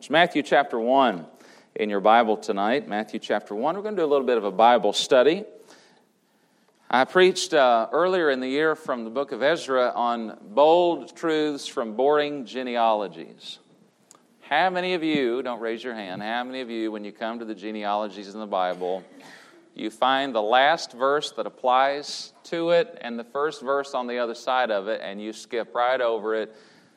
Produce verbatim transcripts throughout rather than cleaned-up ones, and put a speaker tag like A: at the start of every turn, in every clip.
A: It's Matthew chapter one in your Bible tonight. Matthew chapter one. We're going to do a little bit of a Bible study. I preached uh, earlier in the year from the book of Ezra on bold truths from boring genealogies. How many of you, don't raise your hand, how many of you, when you come to the genealogies in the Bible, you find the last verse that applies to it and the first verse on the other side of it, and you skip right over it?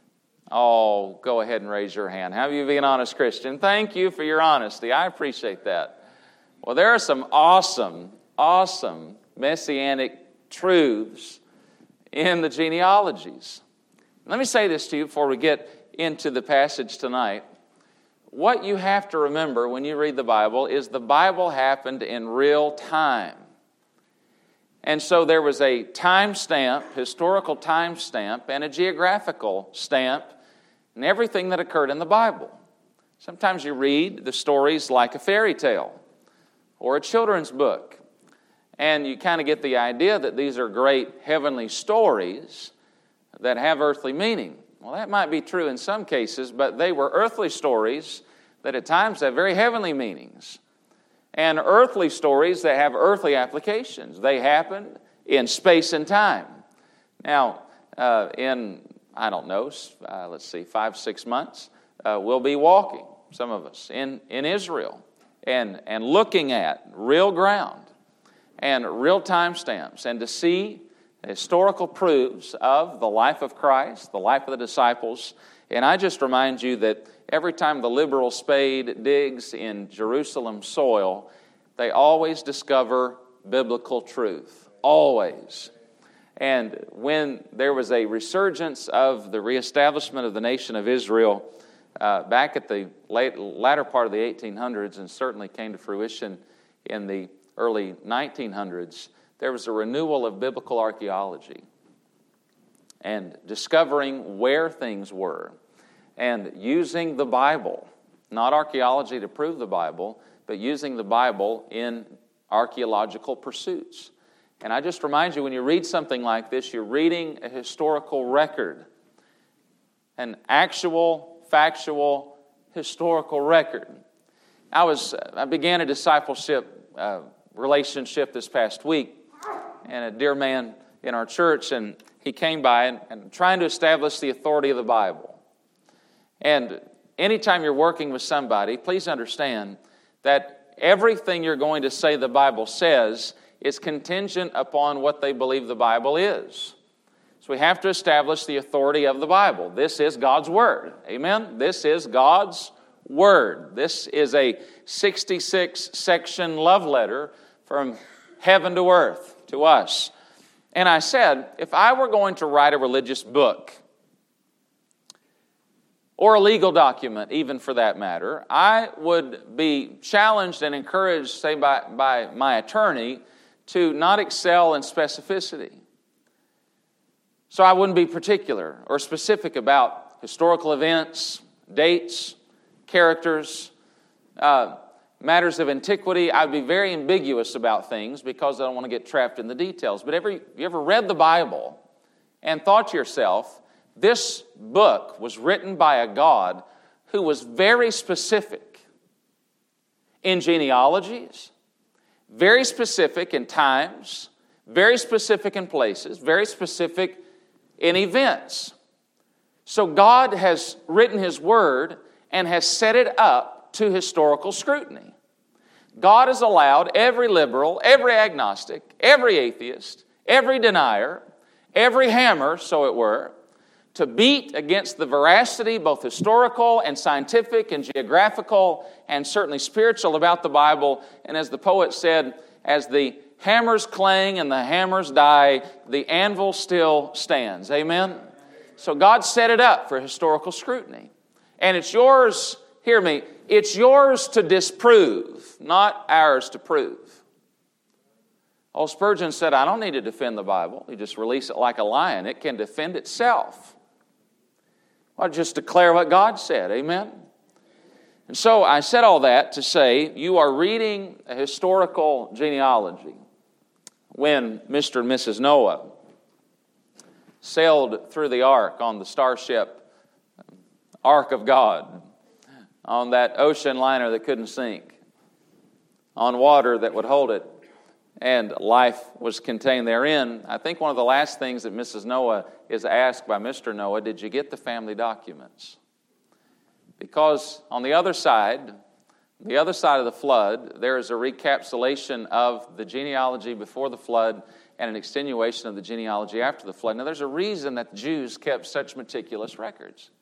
A: Oh, go ahead and raise your hand. How of you be an honest Christian? Thank you for your honesty. I appreciate that. Well, there are some awesome, awesome messianic truths in the genealogies. Let me say this to you before we get into the passage tonight. What you have to remember when you read the Bible is the Bible happened in real time. And so there was a time stamp, historical time stamp, and a geographical stamp in everything that occurred in the Bible. Sometimes you read the stories like a fairy tale or a children's book, and you kind of get the idea that these are great heavenly stories that have earthly meaning. Well, that might be true in some cases, but they were earthly stories that at times have very heavenly meanings. And earthly stories that have earthly applications. They happened in space and time. Now, uh, in, I don't know, uh, let's see, five, six months, uh, we'll be walking, some of us, in, in Israel and, and looking at real ground and real time stamps, and to see historical proofs of the life of Christ, the life of the disciples. And I just remind you that every time the liberal spade digs in Jerusalem soil, they always discover biblical truth. Always. And when there was a resurgence of the reestablishment of the nation of Israel uh, back at the late, latter part of the eighteen hundreds, and certainly came to fruition in the early nineteen hundreds, there was a renewal of biblical archaeology and discovering where things were and using the Bible, not archaeology to prove the Bible, but using the Bible in archaeological pursuits. And I just remind you, when you read something like this, you're reading a historical record, an actual, factual, historical record. I was I began a discipleship uh, relationship this past week, and a dear man in our church, and he came by and, and trying to establish the authority of the Bible. And anytime you're working with somebody, please understand that everything you're going to say the Bible says is contingent upon what they believe the Bible is. So we have to establish the authority of the Bible. This is God's Word. Amen? This is God's Word. This is a sixty-six section love letter from heaven to earth to us. And I said, if I were going to write a religious book, or a legal document, even for that matter, I would be challenged and encouraged, say, by, by my attorney, to not excel in specificity. So I wouldn't be particular or specific about historical events, dates, characters, uh, matters of antiquity. I'd be very ambiguous about things because I don't want to get trapped in the details. But ever, you ever read the Bible and thought to yourself, this book was written by a God who was very specific in genealogies, very specific in times, very specific in places, very specific in events. So God has written His Word and has set it up to historical scrutiny. God has allowed every liberal, every agnostic, every atheist, every denier, every hammer, so it were, to beat against the veracity, both historical and scientific and geographical and certainly spiritual about the Bible. And as the poet said, as the hammers clang and the hammers die, the anvil still stands. Amen? So God set it up for historical scrutiny. And it's yours, hear me, it's yours to disprove, not ours to prove. Old Spurgeon said, I don't need to defend the Bible. You just release it like a lion. It can defend itself. Well, just declare what God said. Amen? And so I said all that to say you are reading a historical genealogy when Mister and Missus Noah sailed through the ark on the starship Ark of God on that ocean liner that couldn't sink, on water that would hold it, and life was contained therein. I think one of the last things that Missus Noah is asked by Mister Noah, did you get the family documents? Because on the other side, the other side of the flood, there is a recapitulation of the genealogy before the flood and an extenuation of the genealogy after the flood. Now, there's a reason that the Jews kept such meticulous records.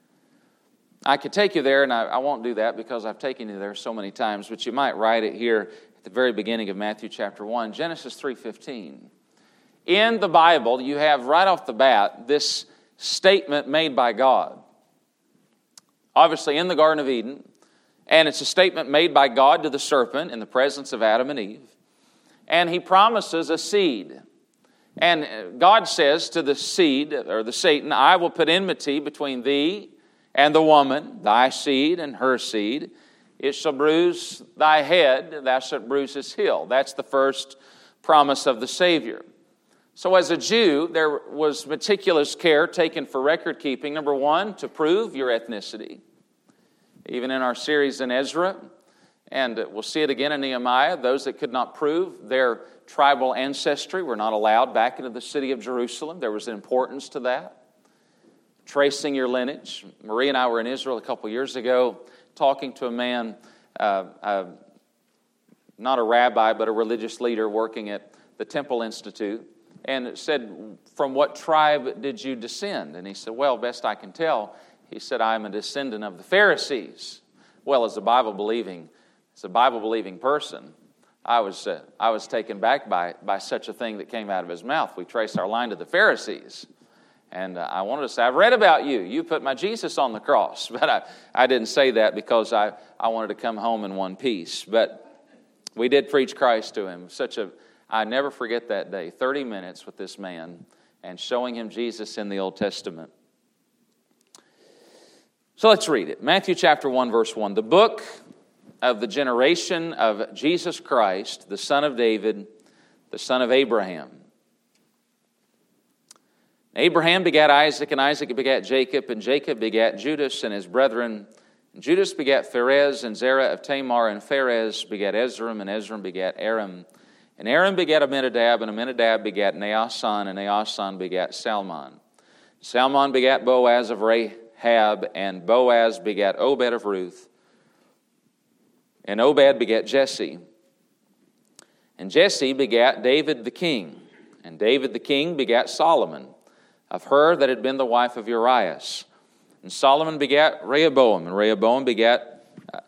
A: I could take you there, and I, I won't do that because I've taken you there so many times, but you might write it here at the very beginning of Matthew chapter one, Genesis three fifteen. In the Bible, you have right off the bat this statement made by God. Obviously, in the Garden of Eden, and it's a statement made by God to the serpent in the presence of Adam and Eve. And he promises a seed. And God says to the seed, or the Satan, I will put enmity between thee and the woman, thy seed and her seed. It shall bruise thy head, thou shalt bruise his heel. That's the first promise of the Savior. So as a Jew, there was meticulous care taken for record keeping. Number one, to prove your ethnicity. Even in our series in Ezra, and we'll see it again in Nehemiah, those that could not prove their tribal ancestry were not allowed back into the city of Jerusalem. There was an importance to that. Tracing your lineage. Marie and I were in Israel a couple years ago talking to a man, uh, uh, not a rabbi, but a religious leader working at the Temple Institute, and said, from what tribe did you descend? And he said, well, best I can tell, he said, I'm a descendant of the Pharisees. Well, as a Bible-believing, as a Bible-believing person, I was uh, I was taken back by, by such a thing that came out of his mouth. We traced our line to the Pharisees. And uh, I wanted to say, I've read about you. You put my Jesus on the cross. But I, I didn't say that because I, I wanted to come home in one piece. But we did preach Christ to him. Such a, I never forget that day, thirty minutes with this man and showing him Jesus in the Old Testament. So let's read it. Matthew chapter one, verse one. The book of the generation of Jesus Christ, the son of David, the son of Abraham. Abraham begat Isaac, and Isaac begat Jacob, and Jacob begat Judas and his brethren. And Judas begat Pharez and Zerah of Tamar, and Pharez begat Ezram, and Ezram begat Aram. And Aram begat Amminadab, and Amminadab begat Naasson, and Naasson begat Salmon. Salmon begat Boaz of Rahab, and Boaz begat Obed of Ruth. And Obed begat Jesse. And Jesse begat David the king. And David the king begat Solomon, of her that had been the wife of Urias. And Solomon begat Rehoboam, and Rehoboam begat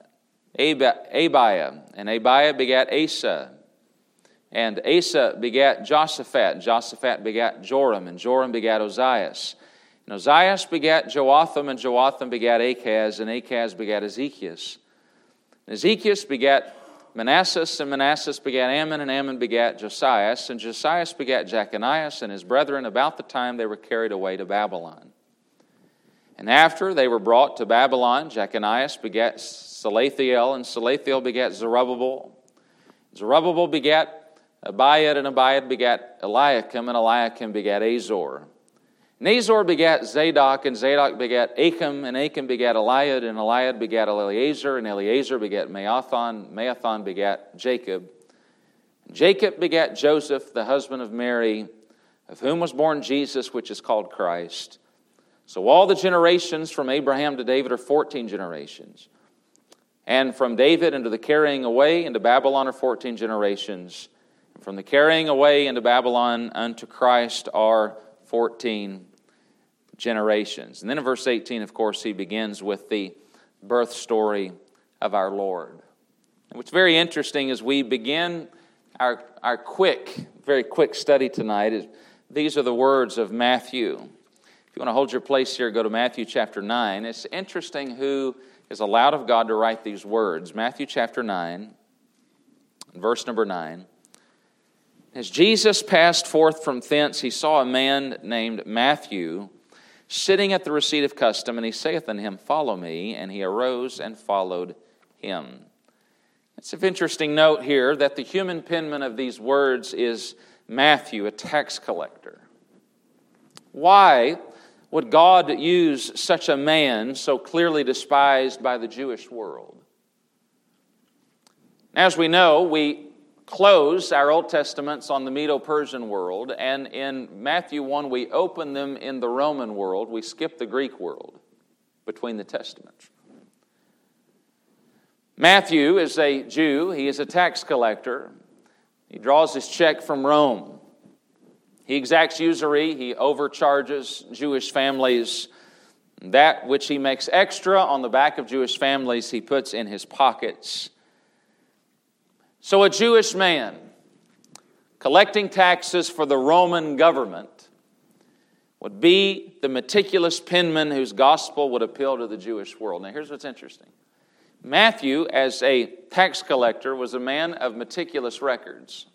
A: Abiah, and Abiah begat Asa. And Asa begat Joshaphat, and Joshaphat begat Joram, and Joram begat Ozias. And Ozias begat Joatham, and Joatham begat Achaz, and Achaz begat Ezekias. And Ezekias begat Manasseh, and Manasseh begat Ammon, and Ammon begat Josias, and Josias begat Jechonias and his brethren about the time they were carried away to Babylon. And after they were brought to Babylon, Jechonias begat Salathiel, and Salathiel begat Zerubbabel. Zerubbabel begat Abiad, and Abiad begat Eliakim, and Eliakim begat Azor. And Azor begat Zadok, and Zadok begat Achim, and Achim begat Eliad, and Eliad begat Eleazar, and Eleazar begat Maathon, Maathon begat Jacob. And Jacob begat Joseph, the husband of Mary, of whom was born Jesus, which is called Christ. So all the generations from Abraham to David are fourteen generations. And from David into the carrying away into Babylon are fourteen generations. And from the carrying away into Babylon unto Christ are fourteen generations. And then in verse eighteen, of course, he begins with the birth story of our Lord. And what's very interesting as we begin our, our quick, very quick study tonight is these are the words of Matthew. If you want to hold your place here, go to Matthew chapter nine. It's interesting who is allowed of God to write these words. Matthew chapter nine, verse number nine. As Jesus passed forth from thence, he saw a man named Matthew sitting at the receipt of custom, and he saith unto him, Follow me. And he arose and followed him. It's of interesting note here that the human penman of these words is Matthew, a tax collector. Why would God use such a man so clearly despised by the Jewish world? As we know, we close our Old Testaments on the Medo-Persian world, and in Matthew one we open them in the Roman world. We skip the Greek world between the Testaments. Matthew is a Jew. He is a tax collector. He draws his check from Rome. He exacts usury. He overcharges Jewish families. That which he makes extra on the back of Jewish families, he puts in his pockets. So a Jewish man collecting taxes for the Roman government would be the meticulous penman whose gospel would appeal to the Jewish world. Now here's what's interesting. Matthew, as a tax collector, was a man of meticulous records,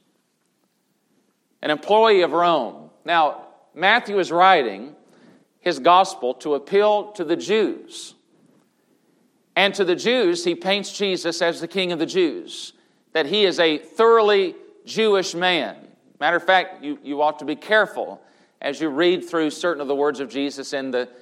A: an employee of Rome. Now, Matthew is writing his gospel to appeal to the Jews. And to the Jews, he paints Jesus as the King of the Jews, that he is a thoroughly Jewish man. Matter of fact, you, you ought to be careful as you read through certain of the words of Jesus in the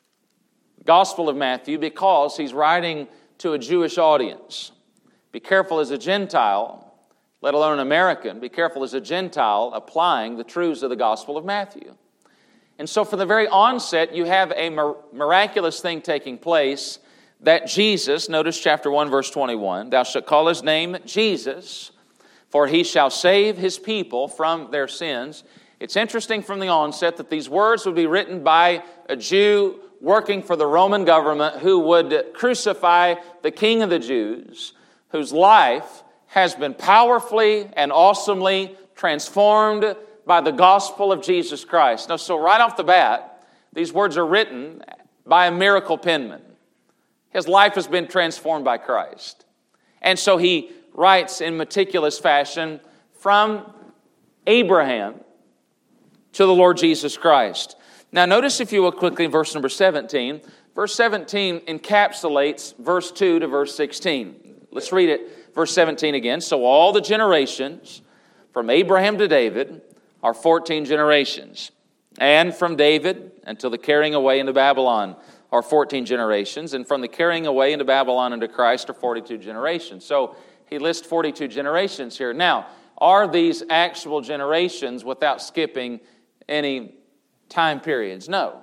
A: Gospel of Matthew, because he's writing to a Jewish audience. Be careful as a Gentile, let alone an American, be careful as a Gentile applying the truths of the Gospel of Matthew. And so from the very onset, you have a miraculous thing taking place that Jesus, notice chapter one, verse twenty-one, thou shalt call his name Jesus, for he shall save his people from their sins. It's interesting from the onset that these words would be written by a Jew working for the Roman government who would crucify the King of the Jews, whose life has been powerfully and awesomely transformed by the gospel of Jesus Christ. Now, so right off the bat, these words are written by a miracle penman. His life has been transformed by Christ. And so he writes in meticulous fashion from Abraham to the Lord Jesus Christ. Now notice, if you will, quickly in verse number seventeen. Verse seventeen encapsulates verse two to verse sixteen. Let's read it, verse seventeen again. So all the generations from Abraham to David are fourteen generations. And from David until the carrying away into Babylon are fourteen generations. And from the carrying away into Babylon into Christ are forty-two generations. So he lists forty-two generations here. Now, are these actual generations without skipping any time periods? No.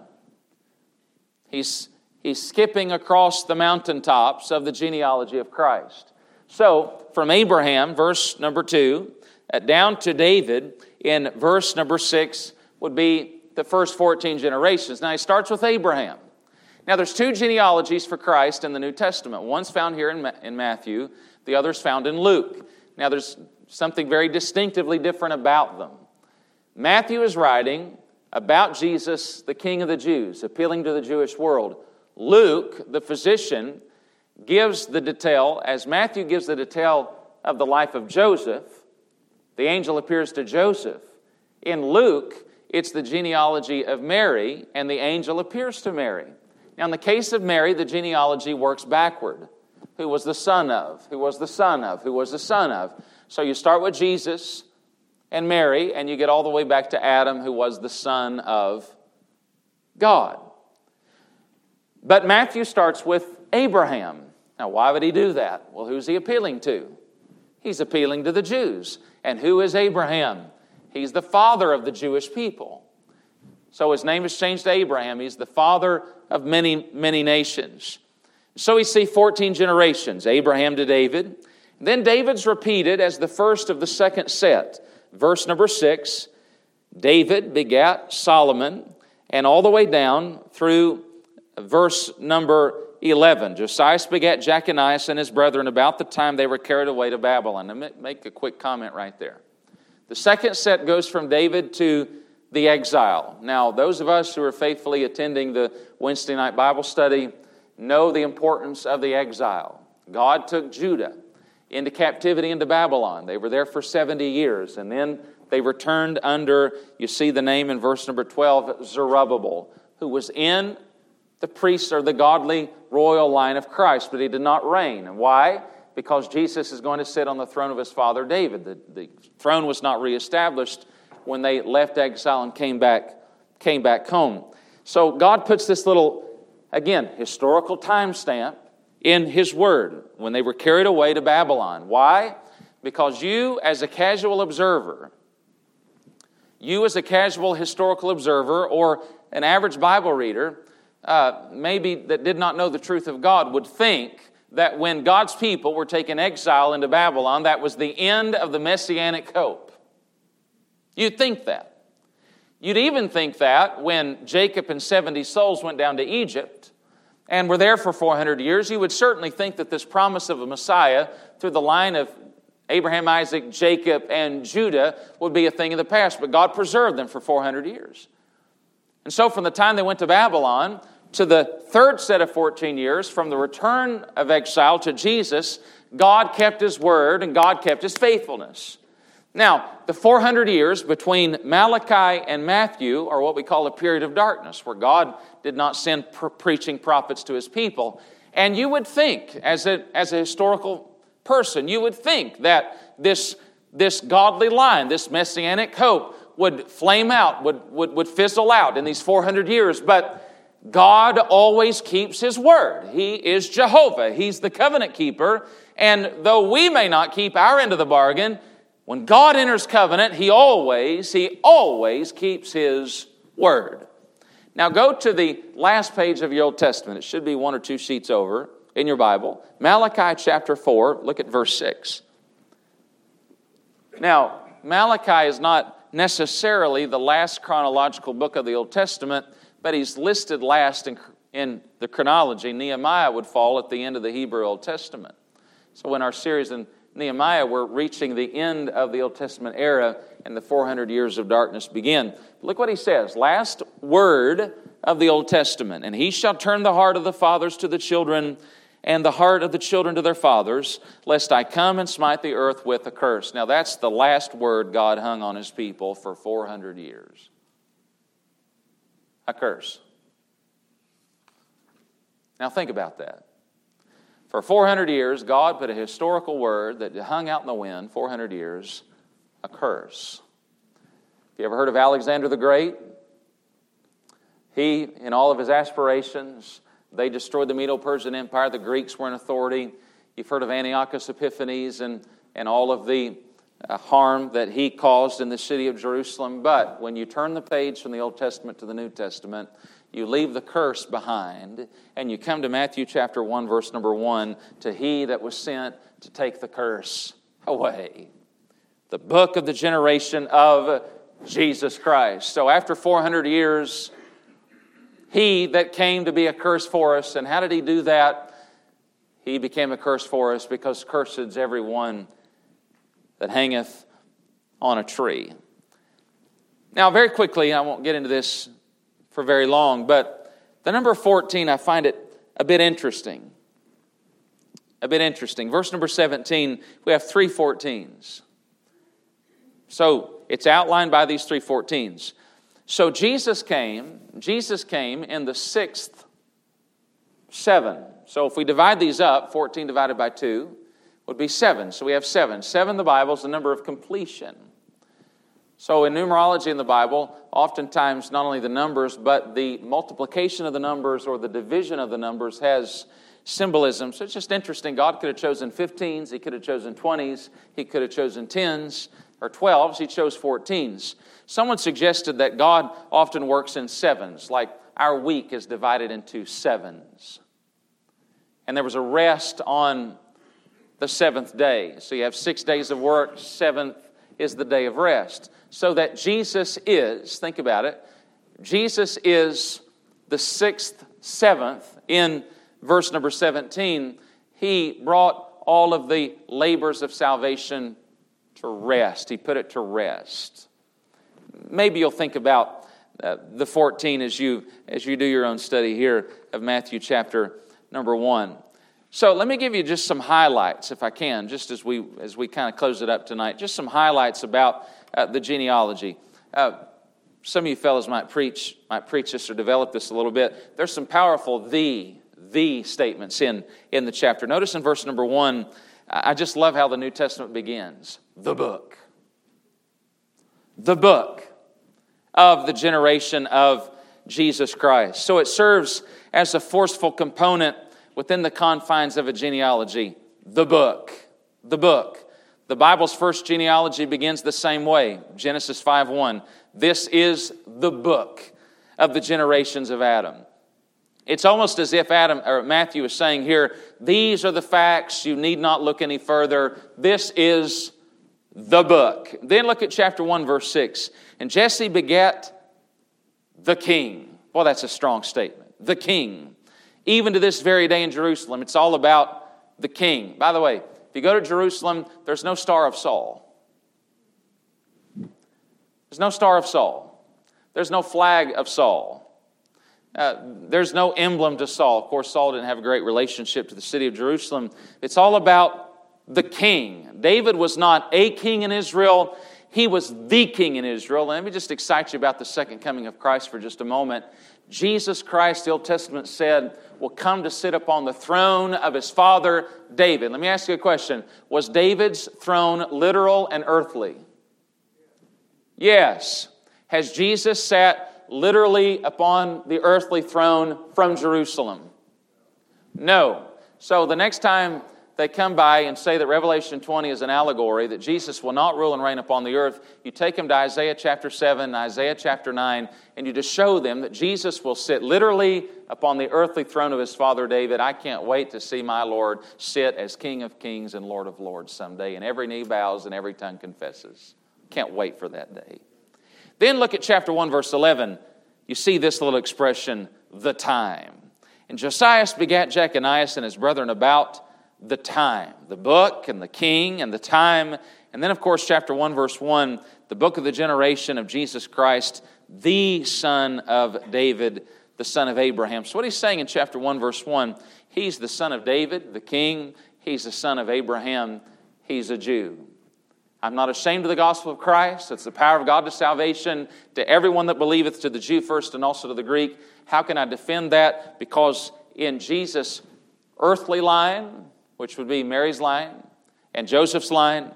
A: He's, he's skipping across the mountaintops of the genealogy of Christ. So, from Abraham, verse number two, uh, down to David in verse number six would be the first fourteen generations. Now, he starts with Abraham. Now, there's two genealogies for Christ in the New Testament. One's found here in, Ma- in Matthew, the other's found in Luke. Now, there's something very distinctively different about them. Matthew is writing about Jesus, the King of the Jews, appealing to the Jewish world. Luke, the physician, gives the detail, as Matthew gives the detail of the life of Joseph, the angel appears to Joseph. In Luke, it's the genealogy of Mary, and the angel appears to Mary. Now, in the case of Mary, the genealogy works backward. Who was the son of? Who was the son of? Who was the son of? So you start with Jesus and Mary, and you get all the way back to Adam, who was the son of God. But Matthew starts with Abraham. Now, why would he do that? Well, who's he appealing to? He's appealing to the Jews. And who is Abraham? He's the father of the Jewish people. So his name is changed to Abraham. He's the father of many, many nations. So we see fourteen generations, Abraham to David. Then David's repeated as the first of the second set. Verse number six, David begat Solomon, and all the way down through verse number eleven. Josias begat Jeconias and his brethren about the time they were carried away to Babylon. Now, make a quick comment right there. The second set goes from David to the exile. Now, those of us who are faithfully attending the Wednesday night Bible study know the importance of the exile. God took Judah into captivity into Babylon. They were there for seventy years, and then they returned under, you see the name in verse number twelve, Zerubbabel, who was in the priest or the godly royal line of Christ, but he did not reign. And why? Because Jesus is going to sit on the throne of his father David. The, the throne was not reestablished when they left exile and came back, came back home. So God puts this little, again, historical timestamp in His Word when they were carried away to Babylon. Why? Because you, as a casual observer, you as a casual historical observer or an average Bible reader, uh, maybe that did not know the truth of God, would think that when God's people were taken exile into Babylon, that was the end of the Messianic hope. You'd think that. You'd even think that when Jacob and seventy souls went down to Egypt and were there for four hundred years, you would certainly think that this promise of a Messiah through the line of Abraham, Isaac, Jacob, and Judah would be a thing of the past. But God preserved them for four hundred years. And so from the time they went to Babylon to the third set of fourteen years, from the return of exile to Jesus, God kept His word and God kept His faithfulness. Now, the four hundred years between Malachi and Matthew are what we call a period of darkness, where God did not send pre- preaching prophets to His people. And you would think, as a, as a historical person, you would think that this, this godly line, this messianic hope, would flame out, would, would, would fizzle out in these four hundred years. But God always keeps His word. He is Jehovah. He's the covenant keeper. And though we may not keep our end of the bargain, when God enters covenant, He always, He always keeps His word. Now go to the last page of your Old Testament. It should be one or two sheets over in your Bible. Malachi chapter four, look at verse six. Now, Malachi is not necessarily the last chronological book of the Old Testament, but he's listed last in, in the chronology. Nehemiah would fall at the end of the Hebrew Old Testament. So in our series in Nehemiah, we're reaching the end of the Old Testament era and the four hundred years of darkness begin. Look what he says. Last word of the Old Testament. And He shall turn the heart of the fathers to the children and the heart of the children to their fathers, lest I come and smite the earth with a curse. Now that's the last word God hung on His people for four hundred years. A curse. Now think about that. For four hundred years, God put a historical word that hung out in the wind, four hundred years, a curse. Have you ever heard of Alexander the Great? He, in all of his aspirations, they destroyed the Medo-Persian Empire. The Greeks were in authority. You've heard of Antiochus Epiphanes and, and all of the uh, harm that he caused in the city of Jerusalem. But when you turn the page from the Old Testament to the New Testament, you leave the curse behind, and you come to Matthew chapter one, verse number one, to He that was sent to take the curse away. The book of the generation of Jesus Christ. So after four hundred years, He that came to be a curse for us. And how did He do that? He became a curse for us because cursed is every one that hangeth on a tree. Now, very quickly, I won't get into this for very long, but the number fourteen, I find it a bit interesting. A bit interesting. Verse number seventeen, we have three fourteens. So it's outlined by these three fourteens. So Jesus came, Jesus came in the sixth seven. So if we divide these up, fourteen divided by two would be seven. So we have seven. Seven in the Bible is the number of completion. So in numerology in the Bible, oftentimes not only the numbers, but the multiplication of the numbers or the division of the numbers has symbolism. So it's just interesting. God could have chosen fifteens, He could have chosen twenties, He could have chosen tens or twelves, He chose fourteens. Someone suggested that God often works in sevens, like our week is divided into sevens. And there was a rest on the seventh day. So you have six days of work, seventh is the day of rest. So that Jesus is, think about it, Jesus is the sixth, seventh. In verse number seventeen, He brought all of the labors of salvation to rest. He put it to rest. Maybe you'll think about uh, the fourteen as you as you do your own study here of Matthew chapter number one. So let me give you just some highlights, if I can, just as we as we kind of close it up tonight. Just some highlights about uh, the genealogy. Uh, some of you fellows might preach might preach this or develop this a little bit. There's some powerful the the statements in in the chapter. Notice in verse number one, I just love how the New Testament begins. The book. The book of the generation of Jesus Christ. So it serves as a forceful component within the confines of a genealogy. The book. The book. The Bible's first genealogy begins the same way. Genesis five one. This is the book of the generations of Adam. It's almost as if Adam or Matthew is saying here, these are the facts. You need not look any further. This is the book. Then look at chapter one, verse six. And Jesse begat the king. Well, that's a strong statement. The king. Even to this very day in Jerusalem, it's all about the king. By the way, if you go to Jerusalem, there's no star of Saul. There's no star of Saul. There's no flag of Saul. Uh, there's no emblem to Saul. Of course, Saul didn't have a great relationship to the city of Jerusalem. It's all about the king. David was not a king in Israel. He was the king in Israel. Let me just excite you about the second coming of Christ for just a moment. Jesus Christ, the Old Testament said, will come to sit upon the throne of his father David. Let me ask you a question. Was David's throne literal and earthly? Yes. Has Jesus sat literally upon the earthly throne from Jerusalem? No. So the next time they come by and say that Revelation twenty is an allegory, that Jesus will not rule and reign upon the earth, you take them to Isaiah chapter seven, Isaiah chapter nine, and you just show them that Jesus will sit literally upon the earthly throne of his father David. I can't wait to see my Lord sit as King of kings and Lord of lords someday, and every knee bows and every tongue confesses. Can't wait for that day. Then look at chapter one, verse eleven. You see this little expression, the time. And Josias begat Jeconias and his brethren about the time, the book and the king and the time. And then, of course, chapter one, verse one, the book of the generation of Jesus Christ, the son of David, the son of Abraham. So what he's saying in chapter one, verse one, he's the son of David, the king. He's the son of Abraham. He's a Jew. I'm not ashamed of the gospel of Christ. It's the power of God to salvation to everyone that believeth, to the Jew first and also to the Greek. How can I defend that? Because in Jesus' earthly line, which would be Mary's line and Joseph's line,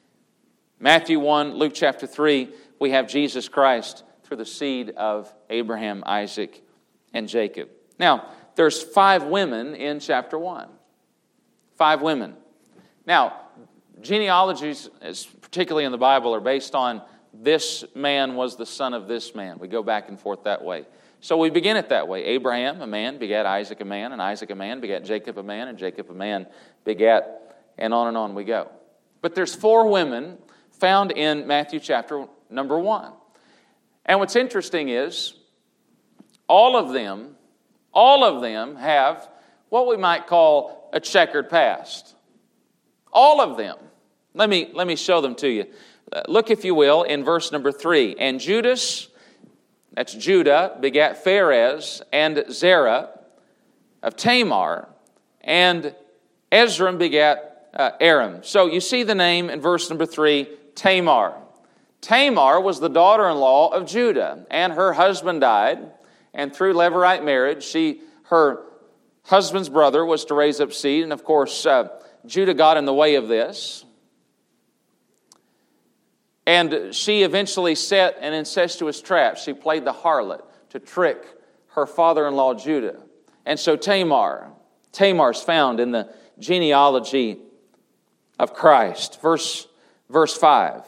A: Matthew one, Luke chapter three, we have Jesus Christ through the seed of Abraham, Isaac, and Jacob. Now, there's five women in chapter one. Five women. Now, genealogies, particularly in the Bible, are based on this man was the son of this man. We go back and forth that way. So we begin it that way. Abraham, a man, begat Isaac, a man, and Isaac, a man, begat Jacob, a man, and Jacob, a man, begat, and on and on we go. But there's four women found in Matthew chapter number one. And what's interesting is, all of them, all of them have what we might call a checkered past. All of them. Let me, let me show them to you. Look, if you will, in verse number three. And Judas, that's Judah, begat Pharez and Zerah of Tamar, and Ezram begat uh, Aram. So you see the name in verse number three, Tamar. Tamar was the daughter-in-law of Judah, and her husband died, and through Levirate marriage, she, her husband's brother was to raise up seed, and of course, uh, Judah got in the way of this. And she eventually set an incestuous trap. She played the harlot to trick her father-in-law Judah. And so Tamar, Tamar's found in the genealogy of Christ. Verse, verse five.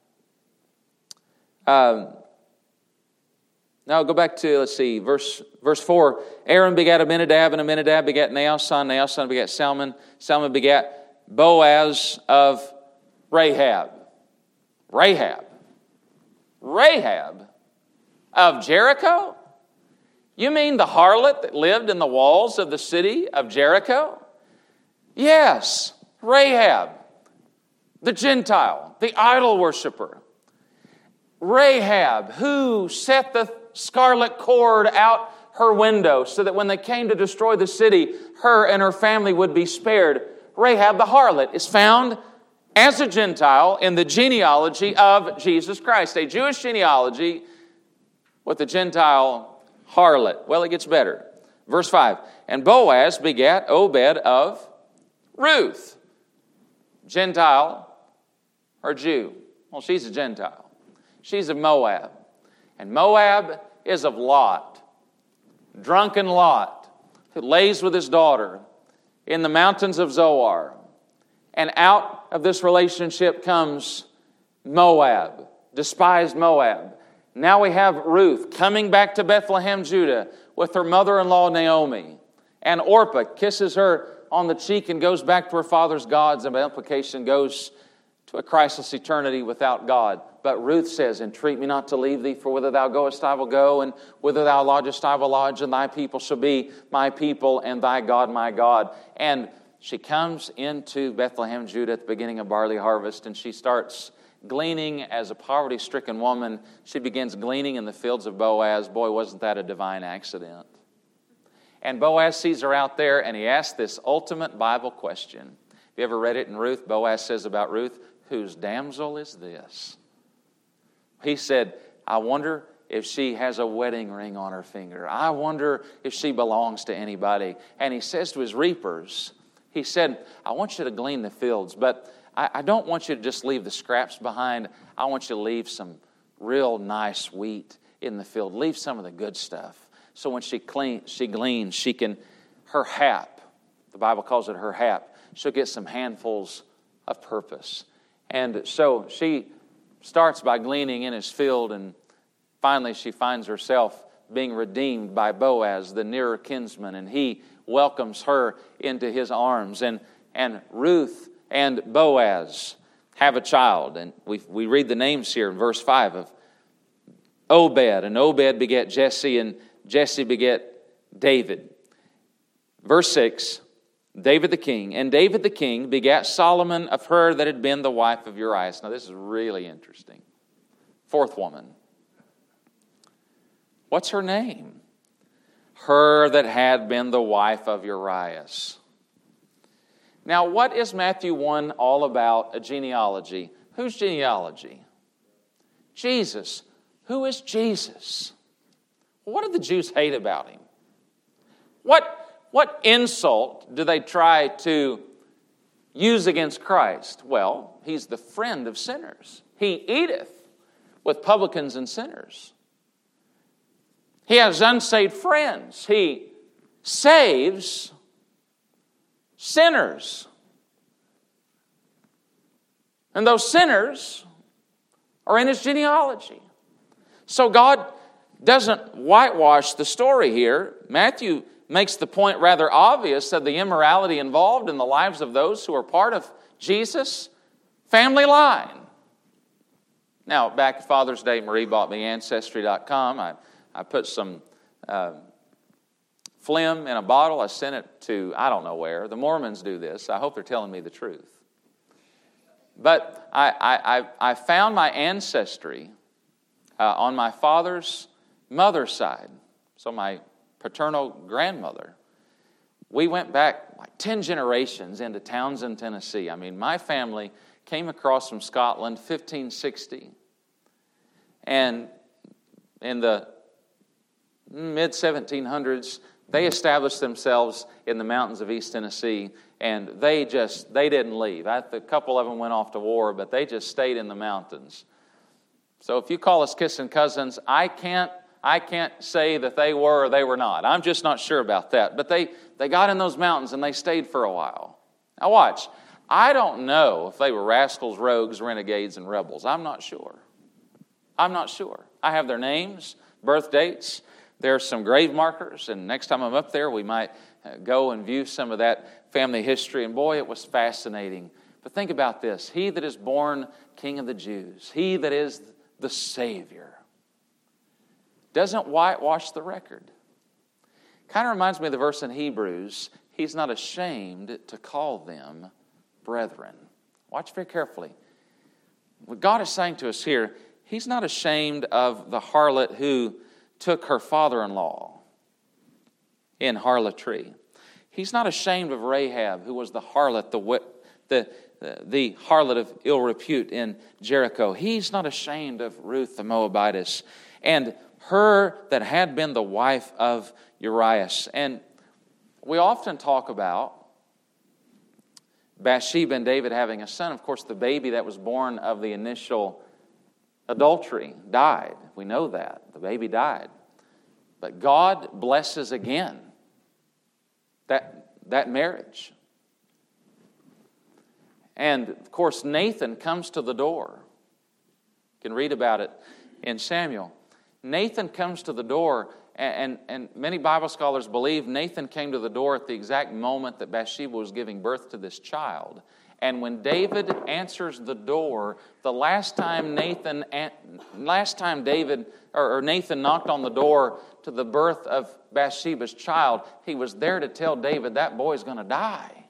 A: Um, now go back to, let's see, verse, verse four. Aaron begat Aminadab, and Aminadab begat Naasson. Naasson begat Salmon. Salmon begat Boaz of Rahab. Rahab. Rahab of Jericho? You mean the harlot that lived in the walls of the city of Jericho? Yes, Rahab, the Gentile, the idol worshiper. Rahab, who set the scarlet cord out her window so that when they came to destroy the city, her and her family would be spared. Rahab the harlot is found as a Gentile in the genealogy of Jesus Christ. A Jewish genealogy with a Gentile harlot. Well, it gets better. Verse five. And Boaz begat Obed of Ruth. Gentile or Jew? Well, she's a Gentile. She's of Moab. And Moab is of Lot. drunken Lot, who lays with his daughter in the mountains of Zoar. And out of this relationship comes Moab, despised Moab. Now we have Ruth coming back to Bethlehem, Judah, with her mother-in-law Naomi. And Orpah kisses her on the cheek and goes back to her father's gods, and by implication goes to a Christless eternity without God. But Ruth says, entreat me not to leave thee, for whither thou goest I will go, and whither thou lodgest I will lodge, and thy people shall be my people, and thy God my God. And she comes into Bethlehem, Judah at the beginning of barley harvest, and she starts gleaning as a poverty-stricken woman. She begins gleaning in the fields of Boaz. Boy, wasn't that a divine accident. And Boaz sees her out there, and he asks this ultimate Bible question. Have you ever read it in Ruth? Boaz says about Ruth, whose damsel is this? He said, I wonder if she has a wedding ring on her finger. I wonder if she belongs to anybody. And he says to his reapers, he said, I want you to glean the fields, but I, I don't want you to just leave the scraps behind. I want you to leave some real nice wheat in the field. Leave some of the good stuff. So when she clean, she gleans, she can, her hap, the Bible calls it her hap, she'll get some handfuls of purpose. And so she starts by gleaning in his field, and finally she finds herself being redeemed by Boaz, the nearer kinsman, and he welcomes her into his arms. And, and Ruth and Boaz have a child, and we, we read the names here in verse five of Obed, and Obed begat Jesse, and Jesse begat David. Verse six, David the king. And David the king begat Solomon of her that had been the wife of Urias. Now this is really interesting. Fourth woman. What's her name? Her that had been the wife of Urias. Now what is Matthew one all about? A genealogy. Whose genealogy? Jesus. Who is Jesus? What did the Jews hate about him? What, what insult do they try to use against Christ? Well, he's the friend of sinners. He eateth with publicans and sinners. He has unsaved friends. He saves sinners. And those sinners are in his genealogy. So God doesn't whitewash the story here. Matthew makes the point rather obvious of the immorality involved in the lives of those who are part of Jesus' family line. Now, back at Father's Day, Marie bought me Ancestry dot com. I, I put some uh, phlegm in a bottle. I sent it to, I don't know where. The Mormons do this. I hope they're telling me the truth. But I, I, I, I found my ancestry uh, on my father's mother's side, so my paternal grandmother. We went back like ten generations into Townsend, Tennessee. I mean, my family came across from Scotland fifteen sixty. And in the mid seventeen hundreds, they established themselves in the mountains of East Tennessee, and they just, they didn't leave. I, a couple of them went off to war, but they just stayed in the mountains. So if you call us kissing cousins, I can't I can't say that they were or they were not. I'm just not sure about that. But they, they got in those mountains and they stayed for a while. Now watch. I don't know if they were rascals, rogues, renegades, and rebels. I'm not sure. I'm not sure. I have their names, birth dates. There's some grave markers. And next time I'm up there, we might go and view some of that family history. And boy, it was fascinating. But think about this. He that is born King of the Jews, he that is the Savior, doesn't whitewash the record. Kind of reminds me of the verse in Hebrews, he's not ashamed to call them brethren. Watch very carefully. What God is saying to us here, he's not ashamed of the harlot who took her father-in-law in harlotry. He's not ashamed of Rahab, who was the harlot, the, the, the harlot of ill repute in Jericho. He's not ashamed of Ruth the Moabitess. And her that had been the wife of Urias. And we often talk about Bathsheba and David having a son. Of course, the baby that was born of the initial adultery died. We know that. The baby died. But God blesses again that, that marriage. And, of course, Nathan comes to the door. You can read about it in Samuel. Nathan comes to the door, and, and many Bible scholars believe Nathan came to the door at the exact moment that Bathsheba was giving birth to this child. And when David answers the door, the last time Nathan, last time David or Nathan knocked on the door to the birth of Bathsheba's child, he was there to tell David that boy's going to die.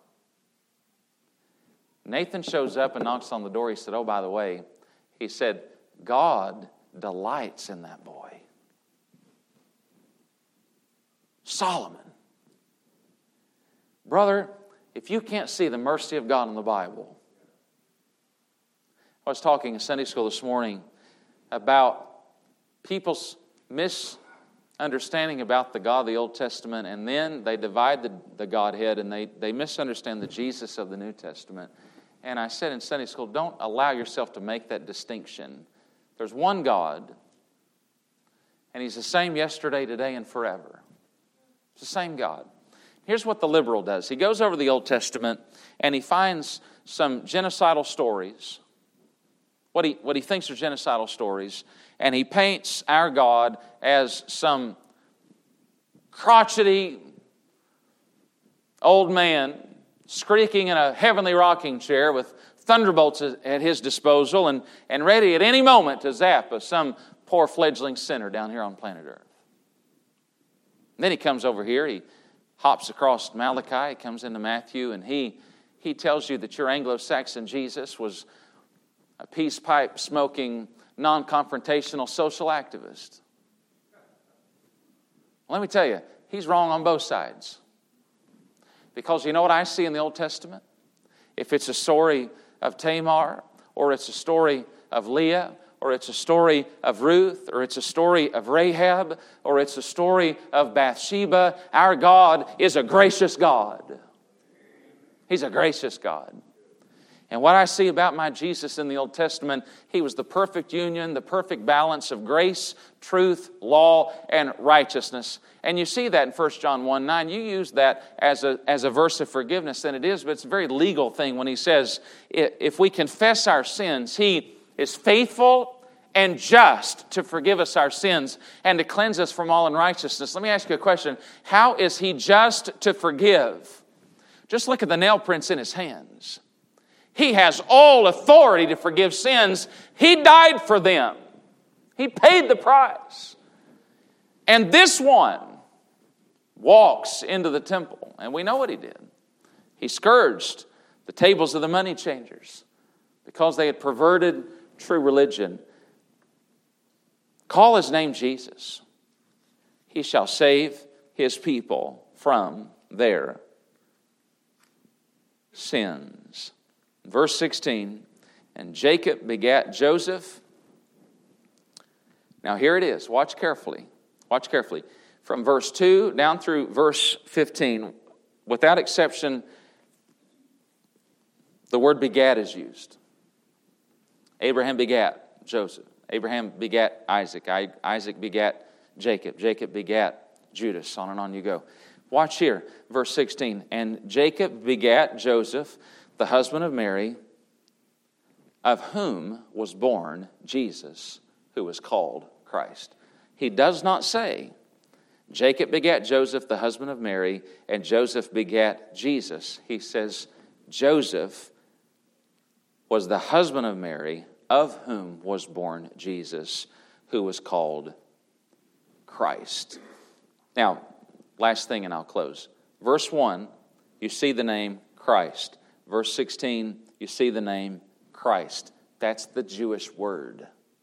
A: Nathan shows up and knocks on the door. He said, "Oh, by the way," he said, "God delights in that boy." Solomon. Brother, if you can't see the mercy of God in the Bible. I was talking in Sunday school this morning about people's misunderstanding about the God of the Old Testament, and then they divide the, the Godhead, and they, they misunderstand the Jesus of the New Testament. And I said in Sunday school, don't allow yourself to make that distinction. There's one God, and He's the same yesterday, today, and forever. It's the same God. Here's what the liberal does. He goes over the Old Testament and he finds some genocidal stories, what he, what he thinks are genocidal stories, and he paints our God as some crotchety old man squeaking in a heavenly rocking chair with thunderbolts at his disposal and, and ready at any moment to zap some poor fledgling sinner down here on planet Earth. And then he comes over here, he hops across Malachi, comes into Matthew, and he, he tells you that your Anglo-Saxon Jesus was a peace pipe smoking, non-confrontational social activist. Let me tell you, he's wrong on both sides. Because you know what I see in the Old Testament? If it's a story of Tamar, or it's a story of Leah, or it's a story of Ruth, or it's a story of Rahab, or it's a story of Bathsheba, our God is a gracious God. He's a gracious God. And what I see about my Jesus in the Old Testament, He was the perfect union, the perfect balance of grace, truth, law, and righteousness. And you see that in First John one nine. You use that as a, as a verse of forgiveness, and it is, but it's a very legal thing when He says, if we confess our sins, He is faithful and just to forgive us our sins and to cleanse us from all unrighteousness. Let me ask you a question. How is He just to forgive? Just look at the nail prints in His hands. He has all authority to forgive sins. He died for them. He paid the price. And this one walks into the temple. And we know what He did. He scourged the tables of the money changers because they had perverted true religion. Call His name Jesus. He shall save His people from their sins. Verse sixteen, and Jacob begat Joseph. Now here it is. Watch carefully. Watch carefully. From verse two down through verse fifteen, without exception, the word begat is used. Abraham begat Joseph. Abraham begat Isaac. Isaac begat Jacob. Jacob begat Judas. On and on you go. Watch here, verse sixteen. And Jacob begat Joseph, the husband of Mary, of whom was born Jesus, who was called Christ. He does not say, Jacob begat Joseph, the husband of Mary, and Joseph begat Jesus. He says, Joseph was the husband of Mary, of whom was born Jesus, who was called Christ. Now, last thing and I'll close. Verse one, you see the name Christ. Verse sixteen, you see the name Christ. That's the Jewish word.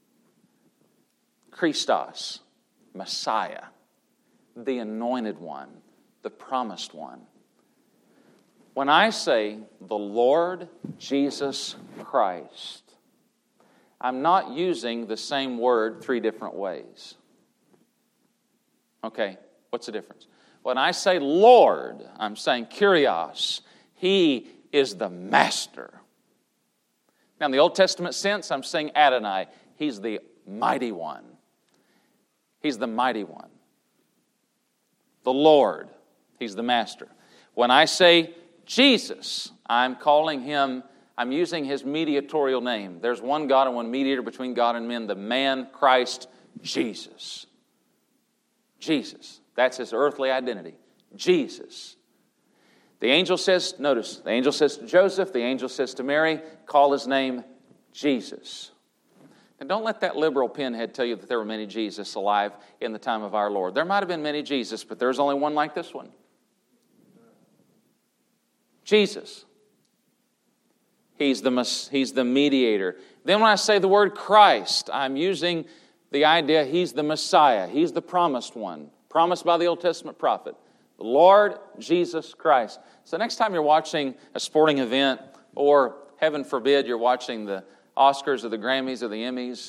A: Christos, Messiah, the anointed one, the promised one. When I say the Lord Jesus Christ, I'm not using the same word three different ways. Okay, what's the difference? When I say Lord, I'm saying Kyrios. He is the master. Now, in the Old Testament sense, I'm saying Adonai. He's the mighty one. He's the mighty one. the Lord. He's the master. When I say Jesus, I'm calling him, I'm using his mediatorial name. There's one God and one mediator between God and men, the man Christ Jesus. Jesus. That's his earthly identity. Jesus. The angel says, notice, the angel says to Joseph, the angel says to Mary, call his name Jesus. And don't let that liberal pinhead tell you that there were many Jesus alive in the time of our Lord. There might have been many Jesus, but there's only one like this one. Jesus. He's the, he's the mediator. Then when I say the word Christ, I'm using the idea he's the Messiah. He's the promised one. Promised by the Old Testament prophet. The Lord Jesus Christ. So next time you're watching a sporting event, or heaven forbid you're watching the Oscars or the Grammys or the Emmys,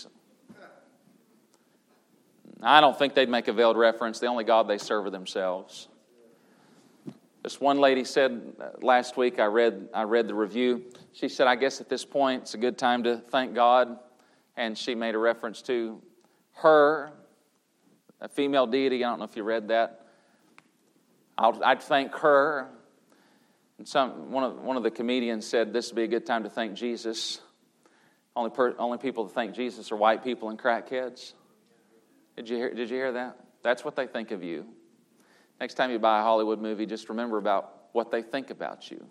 A: I don't think they'd make a veiled reference. The only God they serve are themselves. This one lady said last week, I read I read the review. She said, I guess at this point it's a good time to thank God. And she made a reference to her, a female deity. I don't know if you read that. I'll, I'd thank her. And some one of one of the comedians said this would be a good time to thank Jesus. Only per, only people that thank Jesus are white people and crackheads. Did you hear? Did you hear that? That's what they think of you. Next time you buy a Hollywood movie, just remember about what they think about you.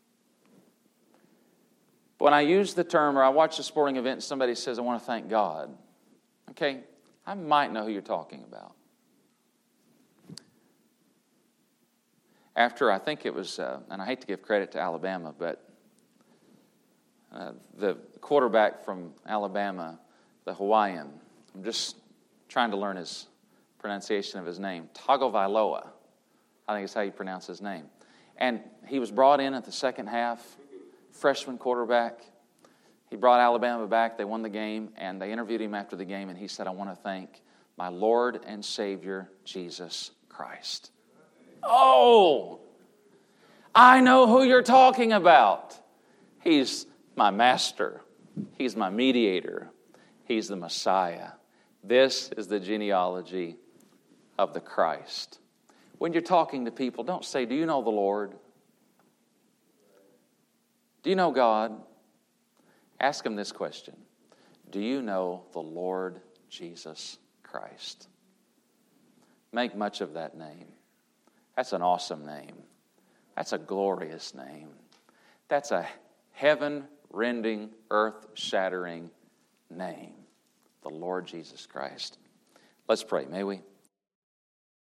A: But when I use the term, or I watch a sporting event and somebody says, I want to thank God, okay, I might know who you're talking about. After, I think it was, uh, and I hate to give credit to Alabama, but uh, the quarterback from Alabama, the Hawaiian, I'm just trying to learn his pronunciation of his name, Tagovailoa, I think is how you pronounce his name. And he was brought in at the second half, freshman quarterback. He brought Alabama back. They won the game, and they interviewed him after the game, and he said, I want to thank my Lord and Savior, Jesus Christ. Oh, I know who you're talking about. He's my master. He's my mediator. He's the Messiah. This is the genealogy of the Christ. When you're talking to people, don't say, do you know the Lord? Do you know God? Ask them this question. Do you know the Lord Jesus Christ? Make much of that name. That's an awesome name. That's a glorious name. That's a heaven-rending, earth-shattering name. The Lord Jesus Christ. Let's pray, may we?